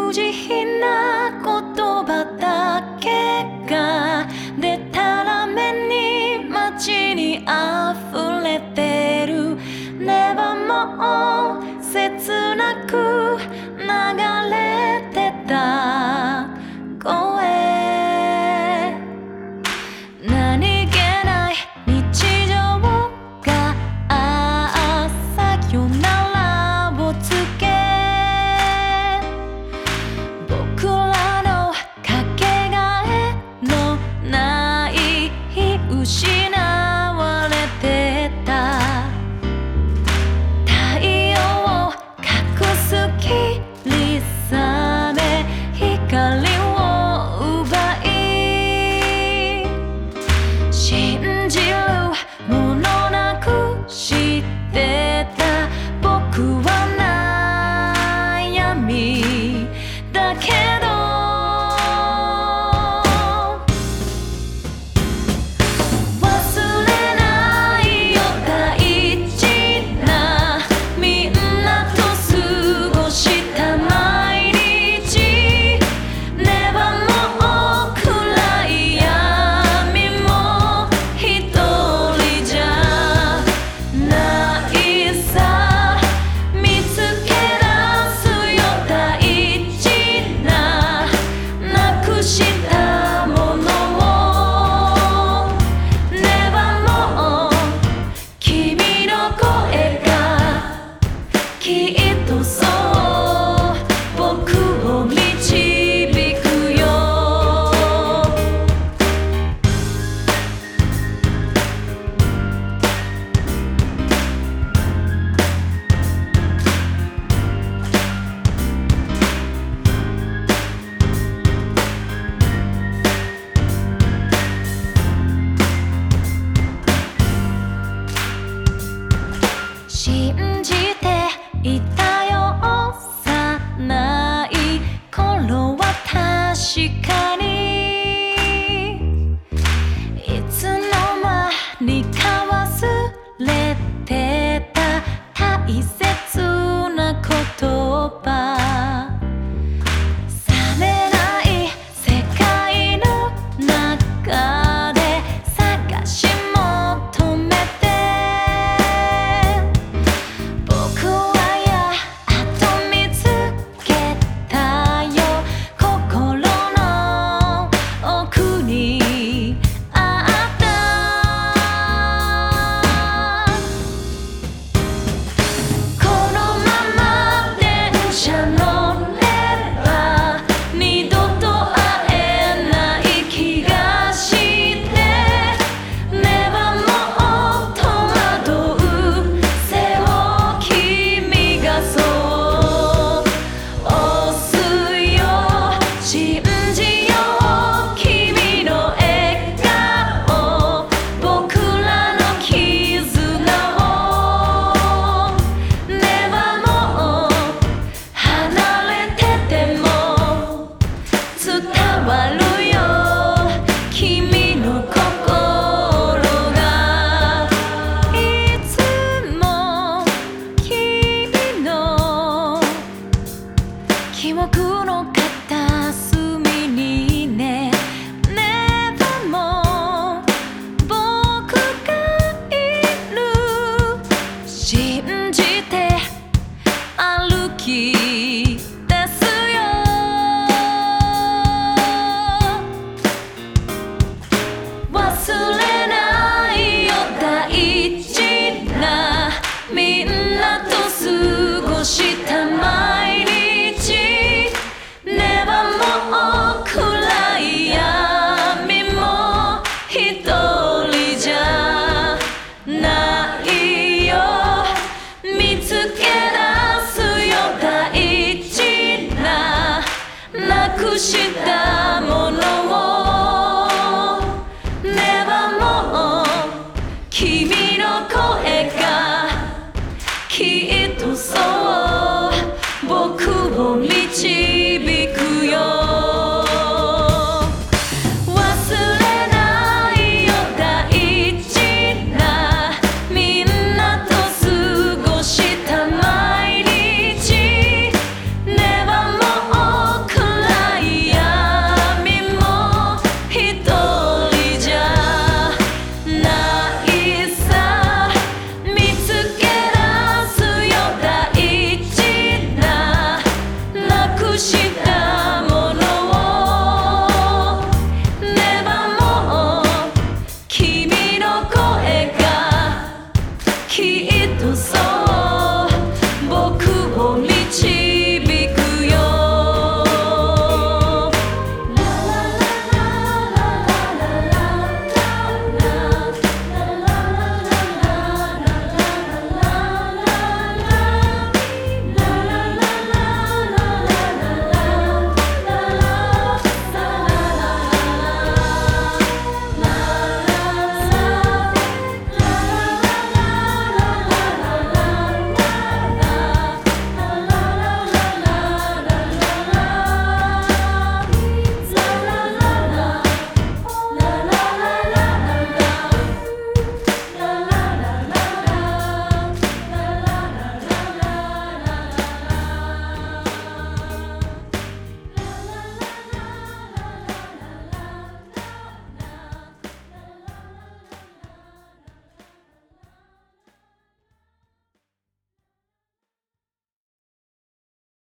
無慈悲な言葉だけがでたらめに街に溢れてる。Never more 切なく流れてた声、何気ない日常がさよならを告げ、僕らのかけがえのない失われてた太陽を隠す霧雨、光を奪い信じるものなくしてた。僕は悩みだけど忘れないよ、大事なみんなと過ごした毎日。Never more 暗い闇も一人じゃないさ、見つけ出すよ大事ななくしたものを。Never more 君の声がきっとそう僕を導くよ。信じていたよ幼い頃は確かに、いつの間にか忘れてた大切な言葉。冷めない世界の中で探し求めて、僕はやっと見つけたよ。心の奥にあったこのまま電車乗れば二度と会えない気がして、Never more 戸惑う背を君がそう押すよ。信じよう君の笑顔、僕らの絆を。Never more 離れてても伝わるよ君の心が。いつも君の記憶の片隅にね。Never more 僕がいる。信じて歩き出すよ。忘れないよ大事なみんなと過ごした毎日。Never more 暗い闇も一人じゃないよ。見つけ出すよ大事ななくした